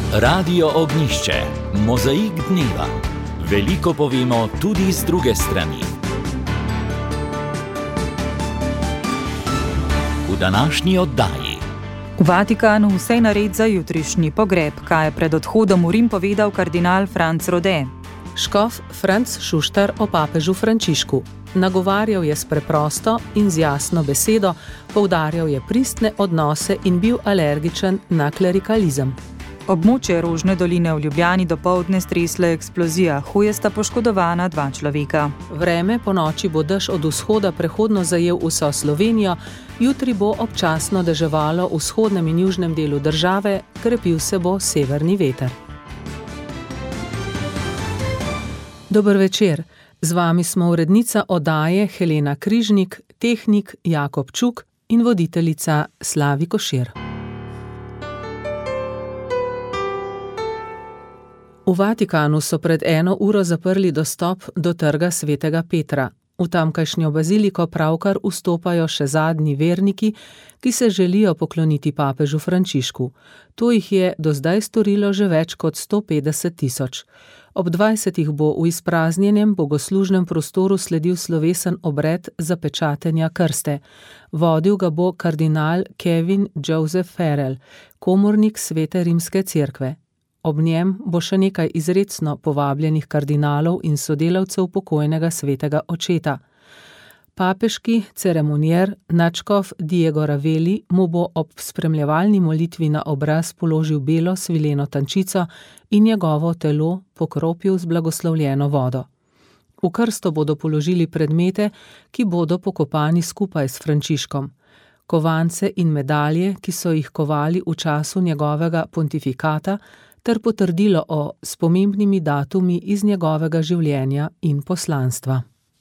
Radio Ognjišče, mozaik dneva. Veliko povemo tudi z druge strani. V današnji oddaji. V Vatikanu vse nared za jutrišnji pogreb, kaj je pred odhodom v Rim povedal kardinal Franc Rode. Škof Franc Šuštar o papežu Frančišku. Nagovarjal je s preprosto in z jasno besedo, poudarjal je pristne odnose in bil alergičen na klerikalizem. Območje Rožne doline v Ljubljani dopoldne stresla eksplozija, huje sta poškodovana 2 človeka. Vreme po noči bo dež od vzhoda prehodno zajel vso Slovenijo, jutri bo občasno deževalo v vzhodnem in južnem delu države, krepil se bo severni veter. Dober večer, z vami smo urednica oddaje Helena Križnik, tehnik Jakob Čuk in voditeljica Slavi Košir. V Vatikanu so pred 1 uro zaprli dostop do trga Svetega Petra. V tamkajšnjo baziliko pravkar vstopajo še zadnji verniki, ki se želijo pokloniti papežu Frančišku. To jih je do zdaj storilo že več kot 150 000. Ob 20 bo v izpraznjenem bogoslužnem prostoru sledil slovesen obred zapečatenja krste. Vodil ga bo kardinal Kevin Joseph Farrell, komornik Svete rimske cerkve. Ob njem bo še nekaj izrecno povabljenih kardinalov in sodelavcev pokojnega svetega očeta. Papeški ceremonier nadškof Diego Raveli mu bo ob spremljevalni molitvi na obraz položil belo svileno tančico in njegovo telo pokropil z blagoslovljeno vodo. V krsto bodo položili predmete, ki bodo pokopani skupaj s Frančiškom. Kovance in medalje, ki so jih kovali v času njegovega pontifikata, ter potrdilo s pomembnimi datumi iz njegovega življenja in poslanstva.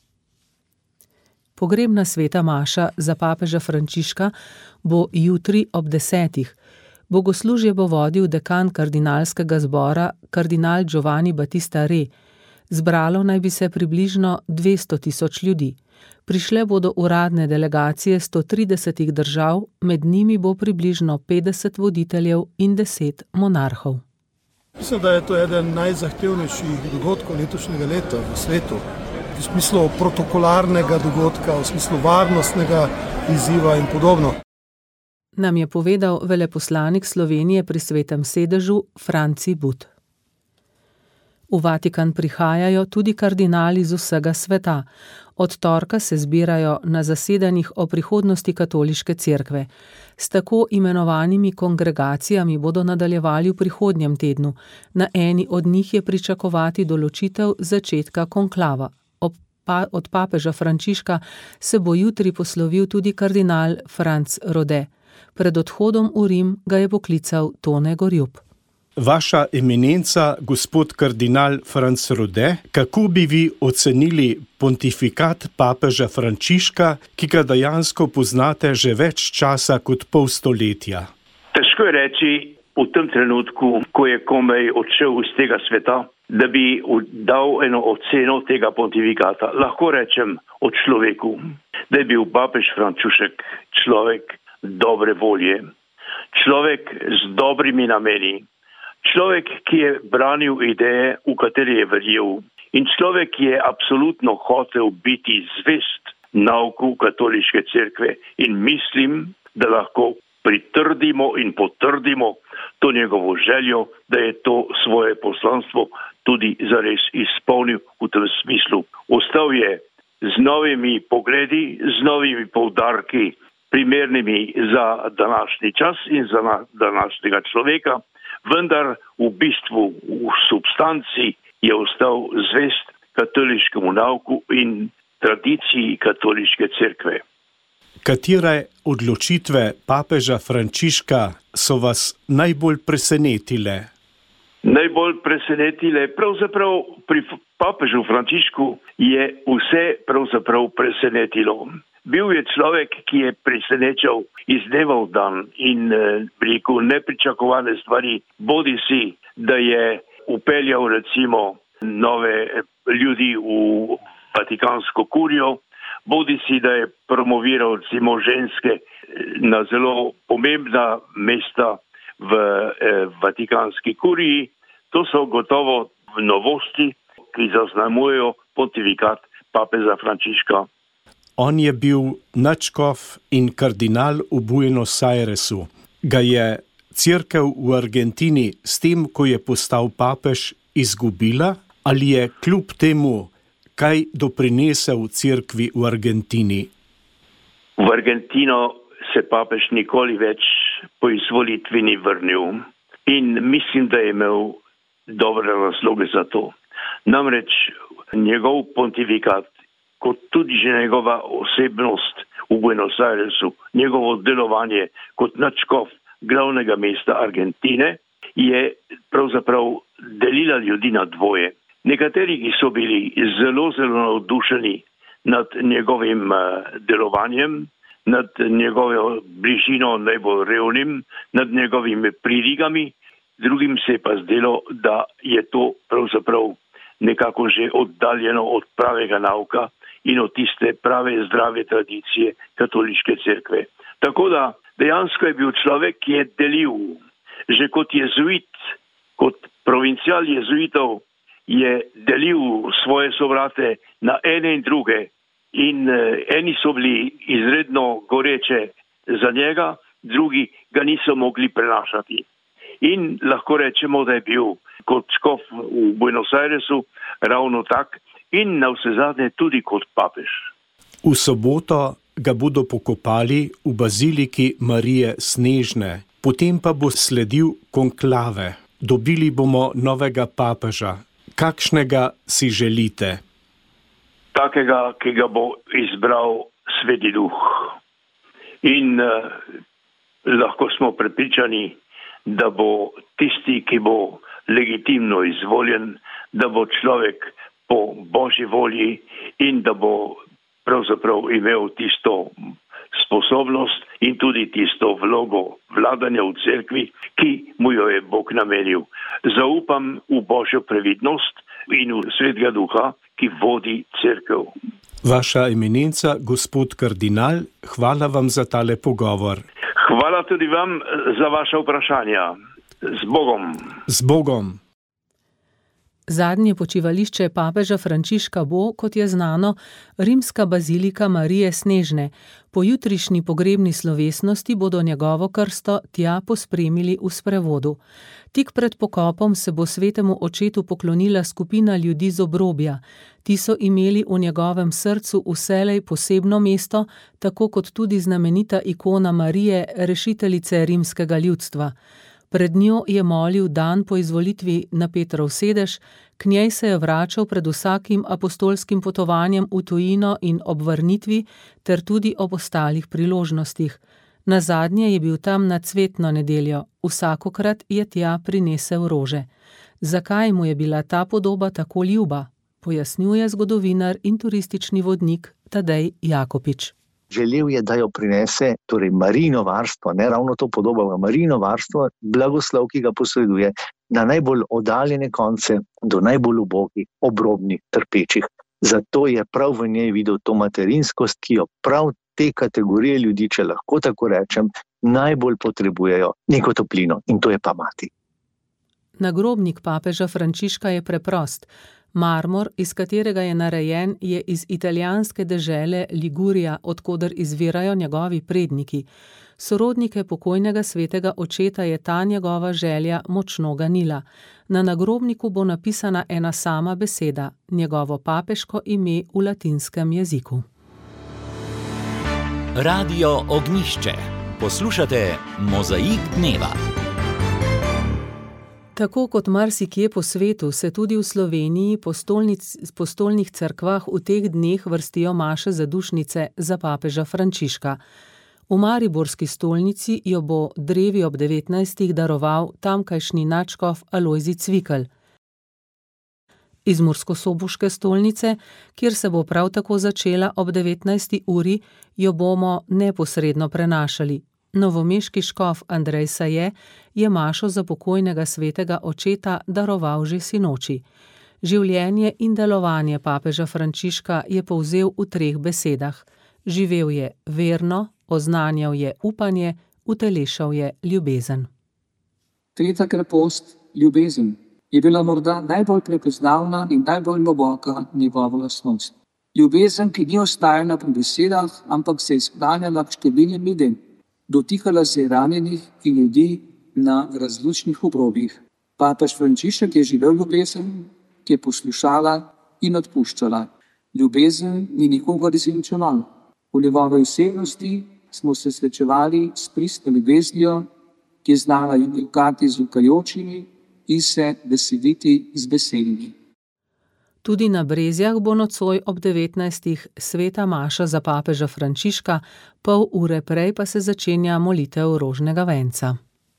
Pogrebna sveta maša za papeža Frančiška bo jutri ob 10. Bogoslužje bo vodil dekan kardinalskega zbora kardinal Giovanni Battista Re. Zbralo naj bi se približno 200 000 ljudi. Prišle bodo uradne delegacije 130 držav, med njimi bo približno 50 voditeljev in 10 monarhov. Mislim, da je to eden najzahtevnejših dogodkov letošnjega leta v svetu. V smislu protokolarnega dogodka, v smislu varnostnega izziva in podobno. Nam je povedal veleposlanik Slovenije pri Svetem sedežu Franci But. V Vatikan prihajajo tudi kardinali z vsega sveta. Od torka se zbirajo na zasedanjih o prihodnosti katoliške cerkve. S tako imenovanimi kongregacijami bodo nadaljevali v prihodnjem tednu. Na eni od njih je pričakovati določitev začetka konklava. Od papeža Frančiška se bo jutri poslovil tudi kardinal Franc Rode. Pred odhodom v Rim ga je poklical Tone Gorjup. Vaša eminenca, gospod kardinal Franc Rode, kako bi vi ocenili pontifikat papeža Frančiška, ki ga dejansko poznate že več časa kot pol stoletja? Težko je reči v tem trenutku, ko je komaj odšel iz tega sveta, da bi dal eno oceno tega pontifikata. Lahko rečem o človeku, da je bil papež Frančišek človek dobre volje, človek z dobrimi nameni, človek, ki je branil ideje, v katere je verjel, in človek, ki je absolutno hotel biti zvest nauku katoliške cerkve, in mislim, da lahko pritrdimo in potrdimo to njegovo željo, da je to svoje poslanstvo tudi zares izpolnil v tem smislu. Ostal je z novimi pogledi, z novimi poudarki, primernimi za današnji čas in za današnjega človeka, vendar v bistvu, v substanci je ostal zvest katoliškemu nauku in tradiciji katoliške cerkve. Katere odločitve papeža Frančiška so vas najbolj presenetile? Najbolj presenetile, pravzaprav pri papežu Frančišku je vse pravzaprav presenetilo. Bil je človek, ki je presenečal iz dneva v dan in veliko nepričakovane stvari, bodi si, da je upeljal recimo nove ljudi v Vatikansko kurijo, bodi si, da je promoviral recimo ženske na zelo pomembna mesta v Vatikanski kuriji. To so gotovo novosti, ki zaznamujejo pontifikat papeža Frančiška. On je bil nadškof in kardinal v Buenos Airesu. Ga je cerkev v Argentini s tem, ko je postal papež, izgubila ali je kljub temu kaj doprinesel cerkvi v Argentini? V Argentino se papež nikoli več po izvolitvi ni vrnil in mislim, da je imel dobre razloge za to. Namreč njegov pontifikat, kot tudi že njegova osebnost v Buenos Airesu, njegovo delovanje kot nadškof glavnega mesta Argentine, je pravzaprav delila ljudi na dvoje. Nekateri, ki so bili zelo navdušeni nad njegovim delovanjem, nad njegovo bližino najbolj revnim, nad njegovimi pridigami, drugim se je pa zdelo, da je to pravzaprav nekako že oddaljeno od pravega nauka in od tiste prave zdrave tradicije katoliške cerkve. Tako da dejansko je bil človek, ki je delil, že kot jezuit, kot provincial jezuitov, je delil svoje sovrate na ene in druge in eni so bili izredno goreče za njega, drugi ga niso mogli prenašati. In lahko rečemo, da je bil kot škof v Buenos Airesu ravno tak in navsezadnje tudi kot papež. V soboto ga bodo pokopali v baziliki Marije Snežne, potem pa bo sledil konklave. Dobili bomo novega papeža. Kakšnega si želite? Takega, ki ga bo izbral Sveti Duh. In lahko smo prepričani, da bo tisti, ki bo legitimno izvoljen, da bo človek po Božji volji in da bo pravzaprav imel tisto sposobnost in tudi tisto vlogo vladanja v cerkvi, ki mu jo je Bog namenil. Zaupam v Božjo previdnost in v Svetega Duha, ki vodi cerkev. Vaša eminenca, gospod kardinal, hvala vam za tale pogovor. Hvala tudi vam za vaše vprašanja. Z Bogom. Z Bogom. Zadnje počivališče papeža Frančiška bo, kot je znano, rimska bazilika Marije Snežne. Po jutrišnji pogrebni slovesnosti bodo njegovo krsto tja pospremili v sprevodu. Tik pred pokopom se bo svetemu očetu poklonila skupina ljudi z obrobja. Ti so imeli v njegovem srcu vselej posebno mesto, tako kot tudi znamenita ikona Marije, rešiteljice rimskega ljudstva. Pred njo je molil dan po izvolitvi na Petrov sedež, k njej se je vračal pred vsakim apostolskim potovanjem v tujino in ob vrnitvi, ter tudi ob ostalih priložnostih. Nazadnje je bil tam na cvetno nedeljo, vsakokrat je tja prinesel rože. Zakaj mu je bila ta podoba tako ljuba? Pojasnjuje zgodovinar in turistični vodnik Tadej Jakopič. Želel je, da jo prinese, torej Marijino varstvo, ne ravno to podobo, Marijino varstvo, blagoslov, ki ga posreduje na najbolj oddaljene konce, do najbolj ubogih, obrobnih, trpečih. Zato je prav v njej videl to materinskost, ki jo prav te kategorije ljudi, če lahko tako rečem, najbolj potrebujejo neko toplino, in to je pa mati. Nagrobnik papeža Frančiška je preprost. Marmor, iz katerega je narejen, je iz italijanske dežele Ligurija, odkoder izvirajo njegovi predniki. Sorodnike pokojnega svetega očeta je ta njegova želja močno ganila. Na nagrobniku bo napisana ena sama beseda, njegovo papeško ime v latinskem jeziku. Radio Ognjišče. Poslušate Mozaik dneva. Tako kot marsikje po svetu se tudi v Sloveniji po stolnih cerkvah v teh dneh vrstijo maše zadušnice za papeža Frančiška. V mariborski stolnici jo bo drevi ob 19. daroval tamkajšnji nadškof Alojzij Cvikl. Iz murskosoboške stolnice, kjer se bo prav tako začela ob 19. uri, jo bomo neposredno prenašali. Novomeški škof Andrej Saje je mašo za pokojnega svetega očeta daroval že sinoči. Življenje in delovanje papeža Frančiška je povzel v 3 besedah. Živel je verno, oznanjal je upanje, utelešal je ljubezen. Tretja krepost, ljubezen, je bila morda najbolj prepoznavna in najbolj globoka njegova lastnost. Ljubezen, ki ni ostajala pri besedah, ampak se je sklanjala k številnim ljudem. Dotikala se je ranjenih in ljudi na različnih obrobjih. Papež Frančišek je živel ljubezen, ki je poslušala in odpuščala. Ljubezen ni nikogar izničevala. V njegovi osebnosti smo se srečevali s pristno ljubeznijo, ki je znala jokati z ukajočimi in se veseliti z besedami. Tudi na Brezjah bo nocoj ob 19. sveta maša za papeža Frančiška, pol ure prej pa se začenja molitev rožnega venca.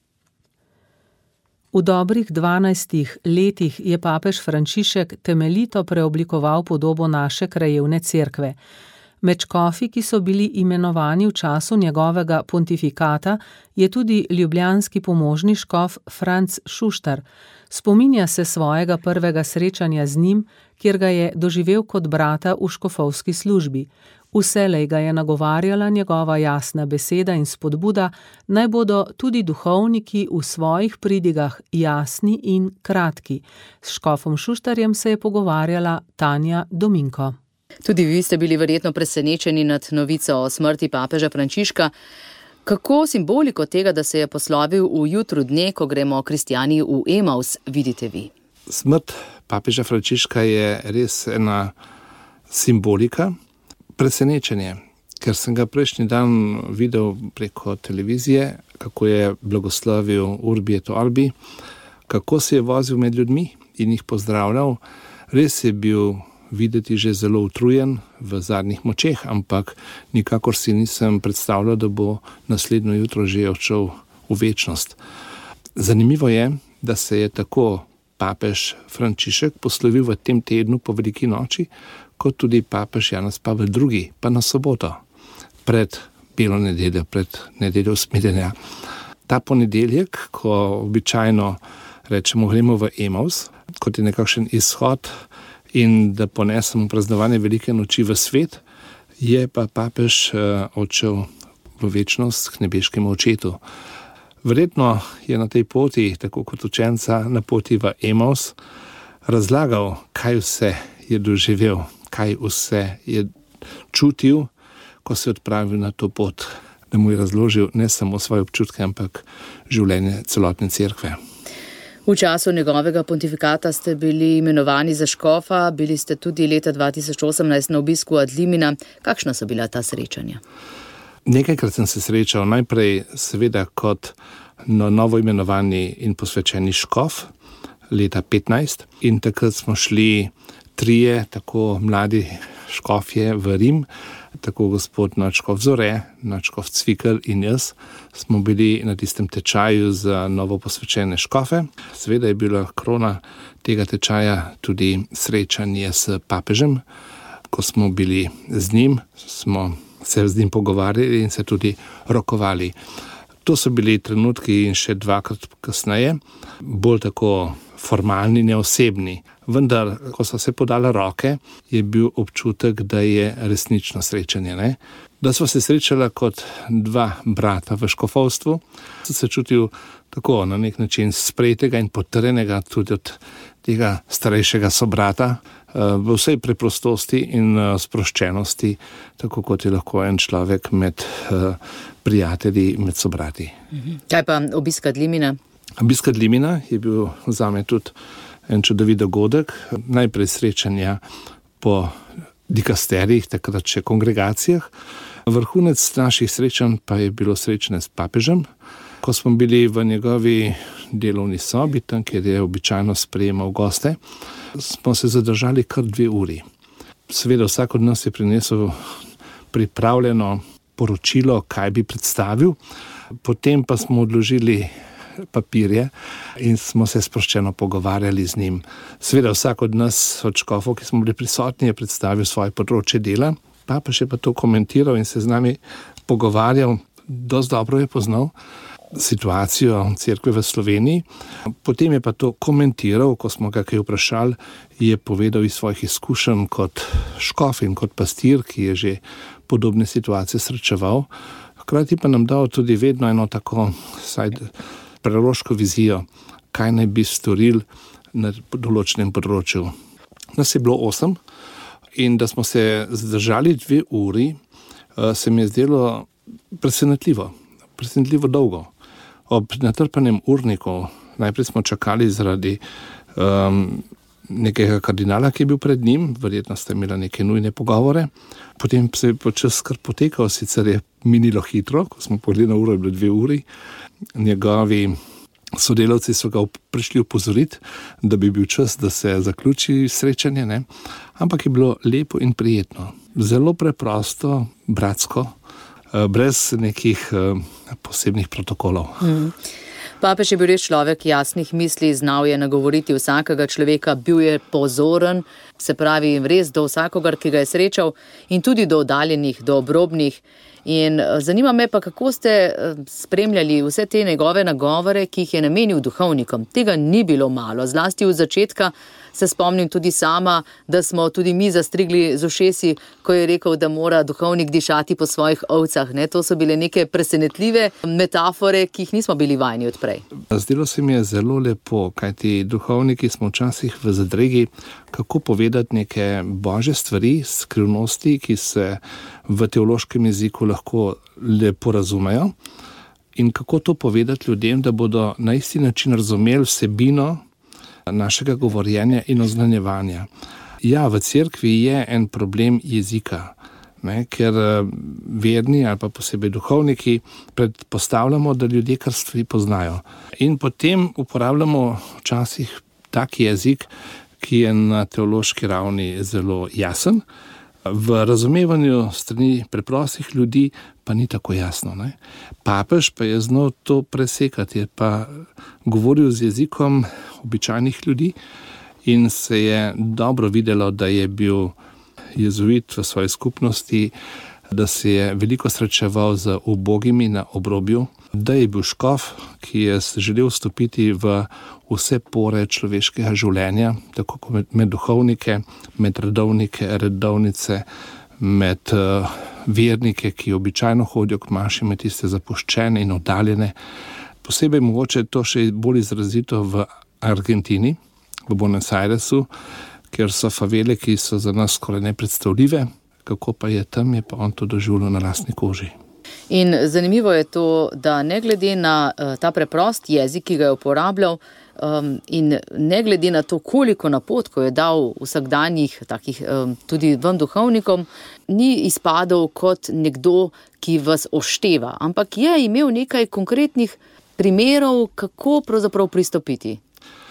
V dobrih 12 letih je papež Frančišek temeljito preoblikoval podobo naše krajevne cerkve. Med škofi, ki so bili imenovani v času njegovega pontifikata, je tudi ljubljanski pomožni škof Franc Šuštar. Spominja se svojega prvega srečanja z njim, kjer ga je doživel kot brata v škofovski službi. Vselej ga je nagovarjala njegova jasna beseda in spodbuda, naj bodo tudi duhovniki v svojih pridigah jasni in kratki. S škofom Šuštarjem se je pogovarjala Tanja Dominko. Tudi vi ste bili verjetno presenečeni nad novico o smrti papeža Frančiška. Kako simboliko tega, da se je poslovil v jutru dne, ko gremo kristjani v Emaus, vidite vi? Smrt papeža Frančiška je res ena simbolika, presenečenje, ker sem ga prejšnji dan videl preko televizije, kako je blagoslovil Urbi et Orbi, kako se je vozil med ljudmi in jih pozdravljal. Res je bil videti že zelo utrujen v zadnjih močeh, ampak nikakor si nisem predstavljal, da bo naslednjo jutro že odšel v večnost. Zanimivo je, da se je tako papež Frančišek poslovil v tem tednu po veliki noči, kot tudi papež Janez Pavel II, pa na soboto, pred belo nedeljo, pred nedeljo usmiljenja. Ta ponedeljek, ko običajno rečemo, gremo v Emaus, kot je nekakšen izhod in da ponesemo praznovanje velike noči v svet, je pa papež odšel v večnost k nebeškemu očetu. Verjetno je na tej poti, tako kot učenca na poti v Emaus, razlagal, kaj vse je doživel, kaj vse je čutil, ko se je odpravil na to pot, da mu je razložil ne samo svoje občutke, ampak življenje celotne cerkve. V času njegovega pontifikata ste bili imenovani za škofa, bili ste tudi leta 2018 na obisku ad limina. Kakšna so bila ta srečanja? Nekajkrat sem se srečal, najprej seveda kot novo imenovani in posvečeni škof leta 15 in takrat smo šli trije tako mladi škofje v Rim, tako gospod nadškof Zore, nadškof Cvikl in jaz smo bili na tistem tečaju za novo posvečene škofe. Seveda je bila krona tega tečaja tudi srečanje s papežem. Ko smo bili z njim, smo se z njim pogovarjali in se tudi rokovali. To so bili trenutki in še dvakrat kasneje, bolj tako formalni, neosebni. Vendar, ko so se podale roke, je bil občutek, da je resnično srečanje. Ne? Da smo se srečala kot dva brata v škofovstvu, sem se čutil tako na nek način sprejetega in potrjenega tudi od tega starejšega sobrata, v vsej preprostosti in sproščenosti, tako kot je lahko en človek med prijatelji, med sobrati. Kaj pa obisk ad limina? Obisk ad limina je bil zame tudi en čudovit dogodek. Najprej srečanja po dikasterijih, takrat še kongregacijah. Vrhunec naših srečanj pa je bilo srečanje s papežem, ko smo bili v njegovi delovni sobi, tam, kjer je običajno sprejemal goste, smo se zadržali kar 2 uri. Seveda vsak od nas je prinesel pripravljeno poročilo, kaj bi predstavil, potem pa smo odložili papirje in smo se sproščeno pogovarjali z njim. Seveda vsak od nas, od škofov, ki smo bili prisotni, je predstavil svoje področje dela, papež je pa to komentiral in se z nami pogovarjal, dosti dobro je poznal situacijo cerkve v Sloveniji. Potem je pa to komentiral, ko smo ga kaj vprašali, je povedal iz svojih izkušenj kot škof in kot pastir, ki je že podobne situacije srečeval. Hkrati pa nam dal tudi vedno eno tako preroško vizijo, kaj naj bi storili na določenem področju. Nas je bilo 8 in da smo se zdržali 2 uri, se mi je zdelo presenetljivo dolgo. Ob natrpanem urniku, najprej smo čakali zaradi nekega kardinala, ki je bil pred njim, verjetno sta imela neke nujne pogovore, potem se je počas kar potekal, sicer je minilo hitro, ko smo pogledali na uro, je bilo 2 uri, njegovi sodelavci so ga prišli opozoriti, da bi bil čas, da se zaključi srečanje, ne? Ampak je bilo lepo in prijetno. Zelo preprosto, bratsko, brez nekih posebnih protokolov. Papež je bil res človek jasnih misli, znal je nagovoriti vsakega človeka, bil je pozoren, se pravi res do vsakogar, ki ga je srečal, in tudi do oddaljenih, do obrobnih. In zanima me pa, kako ste spremljali vse te njegove nagovore, ki jih je namenil duhovnikom. Tega ni bilo malo, zlasti od začetka. Se spomnim tudi sama, da smo tudi mi zastrigli z ušesi, ko je rekel, da mora duhovnik dišati po svojih ovcah. Ne? To so bile neke presenetljive metafore, ki jih nismo bili vajeni odprej. Zdelo se mi je zelo lepo, kajti duhovniki smo včasih v zadregi, kako povedati neke božje stvari, skrivnosti, ki se v teološkem jeziku lahko lepo razumejo, in kako to povedati ljudem, da bodo na isti način razumeli vsebino našega govorjenja in oznanjevanja. Ja, v cerkvi je en problem jezika, ne, ker verni ali pa posebej duhovniki predpostavljamo, da ljudje kar stvari poznajo. In potem uporabljamo včasih tak jezik, ki je na teološki ravni zelo jasen, v razumevanju strani preprostih ljudi pa ni tako jasno. Ne? Papež pa je znal to presekati, je pa govoril z jezikom običajnih ljudi in se je dobro videlo, da je bil jezuit v svoji skupnosti, da se je veliko srečeval z ubogimi na obrobju, da je bil škof, ki je želel vstopiti v vse pore človeškega življenja, tako kot med duhovnike, med redovnike, redovnice, med vernike, ki običajno hodijo k maši, med tiste zapuščene in oddaljene. Posebej mogoče to še bolj izrazito v Argentini, v Buenos Airesu, kjer so favele, ki so za nas skoraj nepredstavljive, kako pa je tam, je pa on to doživljal na lastni koži. In zanimivo je to, da ne glede na ta preprost jezik, ki ga je uporabljal, in ne glede na to, koliko napotkov je dal vsakdanjih, takih tudi vam duhovnikom, ni izpadel kot nekdo, ki vas ošteva, ampak je imel nekaj konkretnih primerov, kako pravzaprav pristopiti.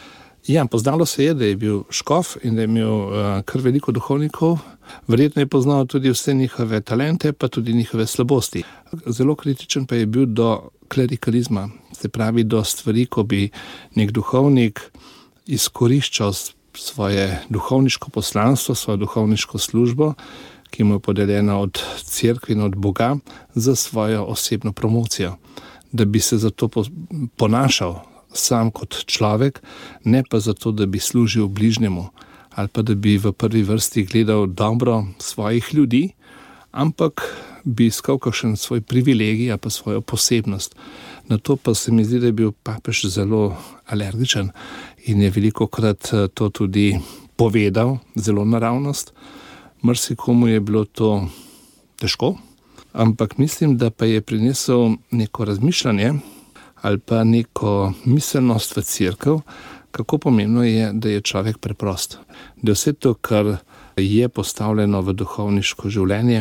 Ja, poznalo se je, da je bil škof in da je imel kar veliko duhovnikov. Verjetno je poznal tudi vse njihove talente, pa tudi njihove slabosti. Zelo kritičen pa je bil do klerikalizma, se pravi do stvari, ko bi nek duhovnik izkoriščal svoje duhovniško poslanstvo, svojo duhovniško službo, ki mu je podeljena od cerkve in od Boga, za svojo osebno promocijo. Da bi se zato ponašal sam kot človek, ne pa zato, da bi služil bližnjemu ali pa da bi v prvi vrsti gledal dobro svojih ljudi, ampak bi iskal kakšen svoj privilegij ali pa svojo posebnost. Na to pa se mi zdi, da je bil papež zelo alergičen in je velikokrat to tudi povedal, zelo naravnost. Marsikomu je bilo to težko, ampak mislim, da pa je prinesel neko razmišljanje ali pa neko miselnost v cerkev, kako pomembno je, da je človek preprost. Da vse to, kar je postavljeno v duhovniško življenje,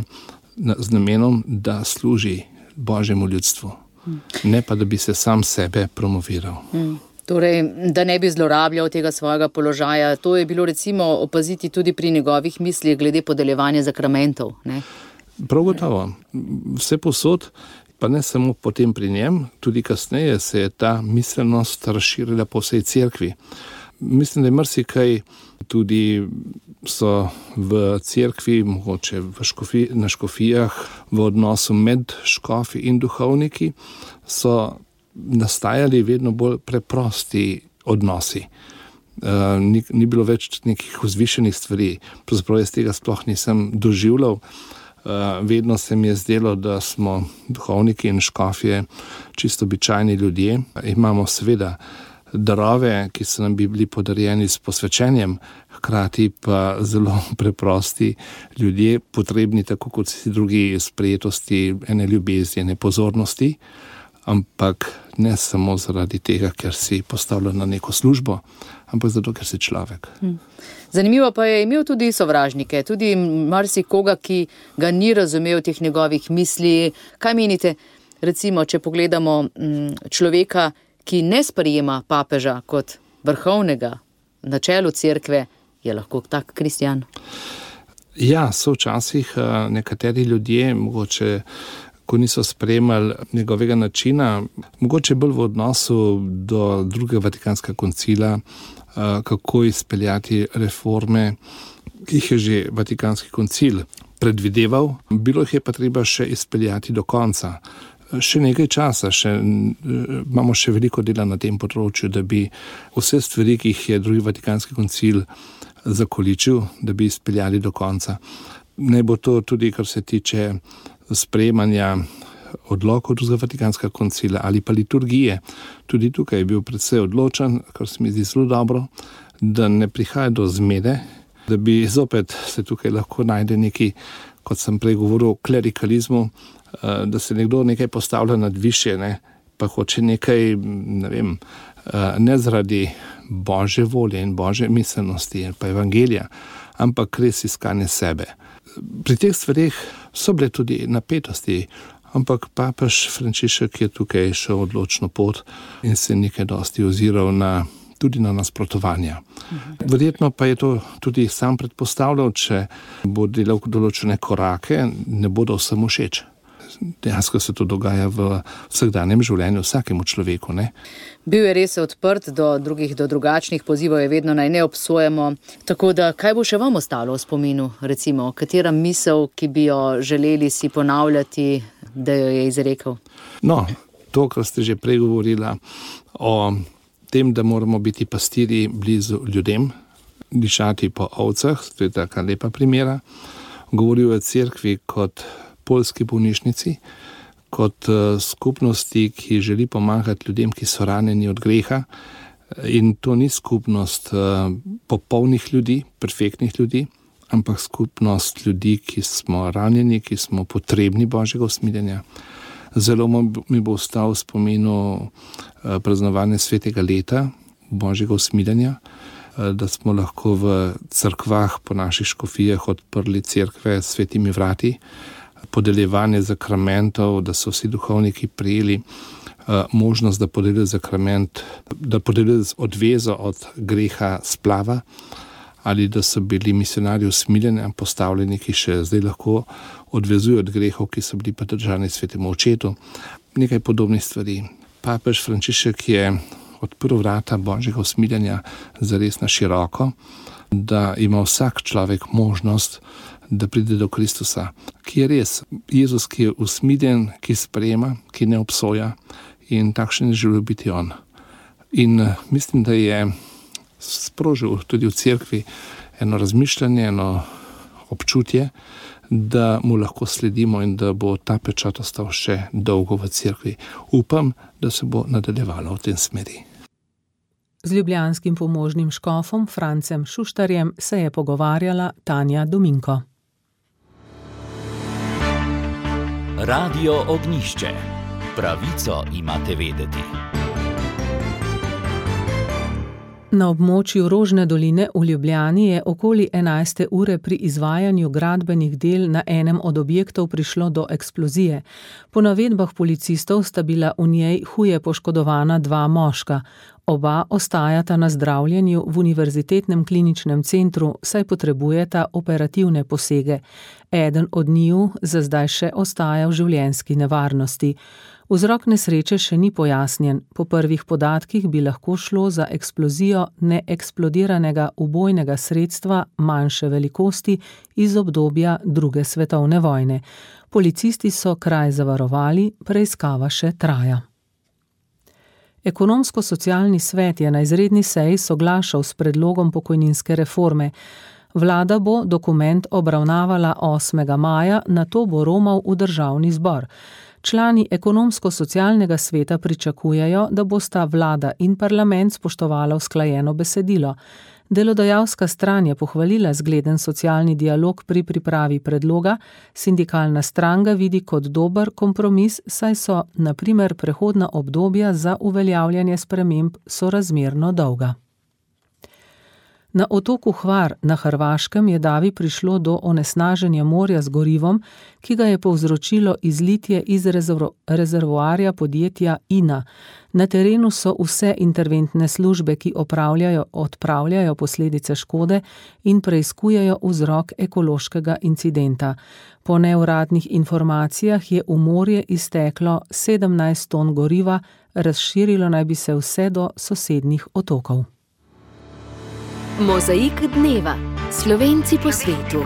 z namenom, da služi Božjemu ljudstvu, ne pa da bi se sam sebe promoviral. Torej, da ne bi zlorabljal tega svojega položaja. To je bilo recimo opaziti tudi pri njegovih mislih glede podeljevanja zakramentov. Ne? Prav gotovo. Vse povsod, pa ne samo potem pri njem, tudi kasneje se je ta miselnost razširila po vsej cerkvi. Mislim, da je marsikaj tudi so v cerkvi, mogoče na škofijah, v odnosu med škofi in duhovniki, so nastajali vedno bolj preprosti odnosi. Ni bilo več nekih vzvišenih stvari, pravzaprav jaz tega sploh nisem doživljal. Vedno se mi je zdelo, da smo duhovniki in škofje čisto običajni ljudje. Imamo seveda darove, ki so nam bili podarjeni s posvečenjem, hkrati pa zelo preprosti ljudje, potrebni tako kot vsi drugi sprejetosti, ene ljubezni, ene pozornosti, ampak ne samo zaradi tega, ker si postavljen na neko službo, ampak zato, ker si človek. Zanimivo pa je imel tudi sovražnike, tudi marsikoga, ki ga ni razumel teh njegovih misli. Kaj menite, recimo, če pogledamo človeka, ki ne sprejema papeža kot vrhovnega na čelu cerkve, je lahko tak kristjan? Ja, so včasih nekateri ljudje, mogoče ko niso sprejemali njegovega načina, mogoče bolj v odnosu do drugega Vatikanskega koncila, kako izpeljati reforme, ki jih je že Vatikanski koncil predvideval. Bilo jih je pa treba še izpeljati do konca. Še nekaj časa, imamo še veliko dela na tem področju, da bi vse stvari, ki jih je drugi Vatikanski koncil zakoličil, da bi izpeljali do konca. Naj bo to tudi, kar se tiče sprejemanja odlokov drugega Vatikanskega koncila ali pa liturgije. Tudi tukaj je bil predvsej odločen, kar se mi zdi zelo dobro, da ne prihaja do zmede, da bi zopet se tukaj lahko najde neki, kot sem prej govoril, klerikalizmu, da se nekdo nekaj postavlja nad višje, pa hoče nekaj, ne zaradi Božje volje in Božje miselnosti in pa evangelija, ampak res iskanje sebe. Pri teh stvareh so bile tudi napetosti, ampak papež Frančišek je tukaj šel odločno pot in se nekaj dosti oziral tudi na nasprotovanja. Verjetno pa je to tudi sam predpostavljal, če bo delal določene korake, ne bodo vsem všeč. Dejansko se to dogaja v vsakdanjem življenju vsakemu človeku, ne? Bil je res odprt do drugih, do drugačnih pozivov, je vedno naj ne obsojamo. Tako da, kaj bo še vam ostalo v spominu, recimo, katera misel, ki bi jo želeli si ponavljati, da jo je izrekel? No, to, kar ste že prej govorila o tem, da moramo biti pastirji blizu ljudem, dišati po ovcah, to je taka lepa primera. Govoril je o cerkvi kot poljski bolnišnici, kot skupnosti, ki želi pomagati ljudem, ki so ranjeni od greha. In to ni skupnost popolnih ljudi, perfektnih ljudi, ampak skupnost ljudi, ki smo ranjeni, ki smo potrebni Božjega usmiljenja. Zelo mi bo ostal v spominu praznovanje svetega leta Božjega usmiljenja, da smo lahko v cerkvah po naših škofijah odprli cerkve s svetimi vrati, podeljevanje zakramentov, da so vsi duhovniki prijeli možnost, da podelijo zakrament, da podelijo odvezo od greha splava, ali da so bili misionarji usmiljeni in postavljeni, ki še zdaj lahko odvezujo od grehov, ki so bili pa držani svetemu očetu. Nekaj podobnih stvari. Papež Frančišek je odprl vrata Božjega usmiljanja zares na široko, da ima vsak človek možnost, da pride do Kristusa, ki je res Jezus, ki je usmiljen, ki sprejema, ki ne obsoja in takšen je želel biti on. In mislim, da je sprožil tudi v cerkvi eno razmišljanje, eno občutje, da mu lahko sledimo in da bo ta pečat ostal še dolgo v cerkvi. Upam, da se bo nadaljevalo v tem smeri. Z ljubljanskim pomožnim škofom Francem Šuštarjem se je pogovarjala Tanja Dominko. Radio Ognjišče. Pravico imate vedeti. Na območju Rožne doline v Ljubljani je okoli 11. ure pri izvajanju gradbenih del na enem od objektov prišlo do eksplozije. Po navedbah policistov sta bila v njej huje poškodovana 2 moška. Oba ostajata na zdravljenju v Univerzitetnem kliničnem centru, saj potrebujeta operativne posege. Eden od njiju za zdaj še ostaja v življenjski nevarnosti. Vzrok nesreče še ni pojasnjen. Po prvih podatkih bi lahko šlo za eksplozijo neeksplodiranega ubojnega sredstva manjše velikosti iz obdobja II. Svetovne vojne. Policisti so kraj zavarovali, preiskava še traja. Ekonomsko-socialni svet je na izredni seji soglašal s predlogom pokojninske reforme. Vlada bo dokument obravnavala 8. maja, nato bo romal v državni zbor. Člani ekonomsko-socialnega sveta pričakujejo, da bosta vlada in parlament spoštovala usklajeno besedilo. Delodajalska stran je pohvalila zgleden socialni dialog pri pripravi predloga, sindikalna stran ga vidi kot dober kompromis, saj so, na primer, prehodna obdobja za uveljavljanje sprememb sorazmerno dolga. Na otoku Hvar na Hrvaškem je davi prišlo do onesnaženja morja z gorivom, ki ga je povzročilo izlitje iz rezervoarja podjetja INA. Na terenu so vse interventne službe, ki odpravljajo posledice škode in preiskujejo vzrok ekološkega incidenta. Po neuradnih informacijah je v morje izteklo 17 ton goriva, razširilo naj bi se vse do sosednjih otokov. Mozaik dneva. Slovenci po svetu.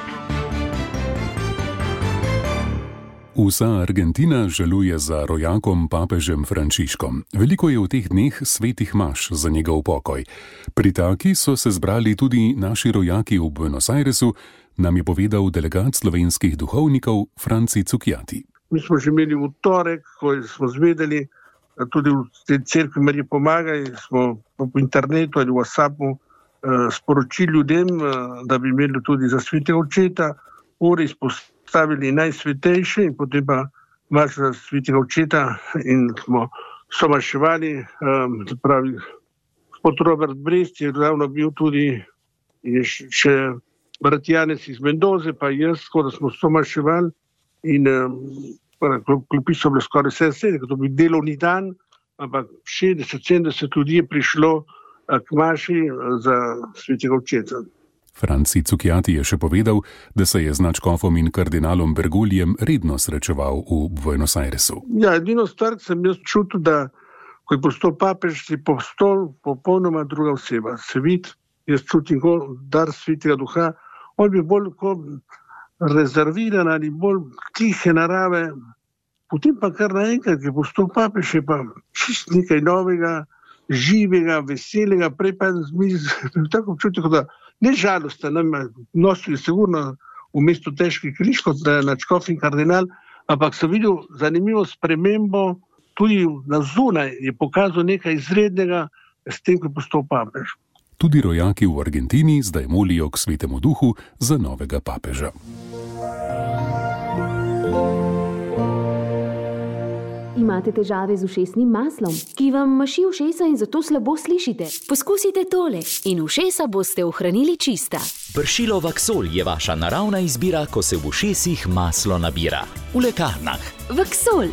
Vsa Argentina žaluje za rojakom papežem Frančiškom. Veliko je v teh dneh svetih maš za njegov pokoj. Pri taki so se zbrali tudi naši rojaki v Buenos Airesu, nam je povedal delegat slovenskih duhovnikov Franci Cukjati. Mi smo že imeli v torek, ko smo zvedeli, tudi v tej cerkvi Marije Pomagaj, smo po internetu ali v WhatsAppu sporočili ljudem, da bi imeli tudi za svetega očeta ure izpostavili najsvetejše in potem pa maš za svetega očeta in smo somaševali. Pravi, gospod Robert Brest je ravno bil tudi še brat Janez iz Mendoze, pa jaz, da smo somaševali in klopi so bile skoraj vse, to bi delovni dan, ampak 60-70 ljudi je prišlo k maši za svetega očeta. Franci Cukjati je še povedal, da se je z nadškofom in kardinalom Bergoljem redno srečeval v Buenos Airesu. Ja, edino stvar sem jaz čutil, da ko je postal papež, si postal popolnoma druga oseba. Se vidi, jaz čutim dar svetega duha, on bi bolj rezerviran ali bolj tihe narave, potem pa kar naenkrat, ki je postal papež, je pa čist nekaj novega, živega, veselega, prej pa tako občutek, da ne žalosten, nosili sigurno v mestu težki križ, kot nadškof in kardinal, ampak sem videl zanimivo spremembo, tudi na zunaj je pokazal nekaj izrednega s tem, ko je postal papež. Tudi rojaki v Argentini zdaj molijo k svetemu duhu za novega papeža. Imate težave z ušesnim maslom, ki vam maši ušesa in zato slabo slišite? Poskusite tole in ušesa boste ohranili čista. Pršilo Vaksol je vaša naravna izbira, ko se v ušesih maslo nabira. V lekarnah. Vaksol.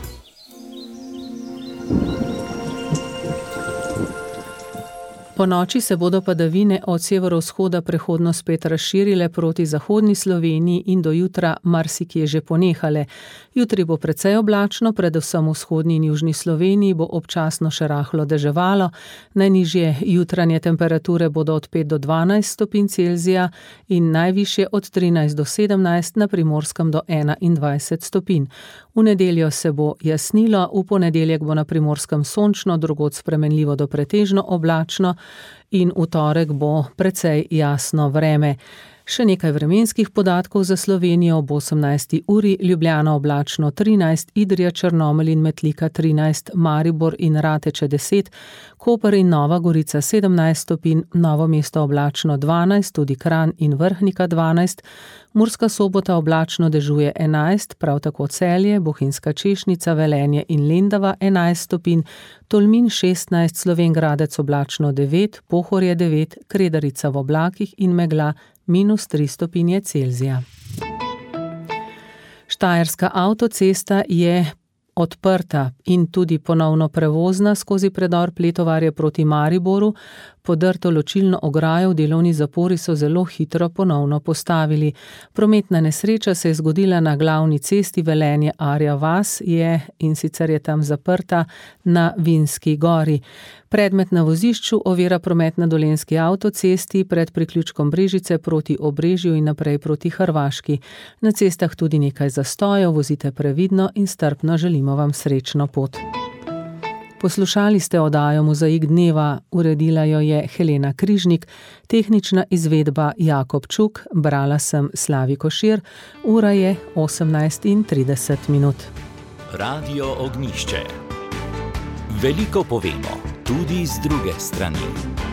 Po noči se bodo padavine od severovzhoda prehodno spet razširile proti zahodni Sloveniji in do jutra marsikje že ponehale. Jutri bo precej oblačno, predvsem v vzhodni in južni Sloveniji bo občasno še rahlo deževalo. Najnižje jutranje temperature bodo od 5 do 12 stopinj Celzija in najvišje od 13 do 17, na Primorskem do 21 stopinj. V nedeljo se bo jasnilo, v ponedeljek bo na Primorskem sončno, drugod spremenljivo do pretežno oblačno in v torek bo precej jasno vreme. Še nekaj vremenskih podatkov za Slovenijo ob 18. uri: Ljubljana oblačno 13, Idrija, Črnomelj in Metlika 13, Maribor in Rateče 10, Koper in Nova Gorica 17 stopinj, Novo mesto oblačno 12, tudi Kranj in Vrhnika 12, Murska Sobota oblačno dežuje 11, prav tako Celje, Bohinjska Češnica, Velenje in Lendava 11 stopinj, Tolmin 16, Slovenj Gradec oblačno 9, Pohorje 9, Kredarica v oblakih in megla -3 stopinje Celzija. Štajerska avtocesta je odprta in tudi ponovno prevozna skozi predor Pletovarje proti Mariboru. Podrto ločilno ograjo v delovni zapori so zelo hitro ponovno postavili. Prometna nesreča se je zgodila na glavni cesti Velenje-Arja vas in sicer je tam zaprta na Vinski gori. Predmet na vozišču ovira promet na Dolenjski avtocesti pred priključkom Brežice proti Obrežju in naprej proti Hrvaški. Na cestah tudi nekaj zastojev, vozite previdno in strpno, želimo vam srečno pot. Poslušali ste oddajo Mozaik dneva, uredila jo je Helena Križnik, tehnična izvedba Jakob Čuk, brala sem Slavi Košir, ura je 18:30. Radio Ognjišče. Veliko povemo, tudi z druge strani.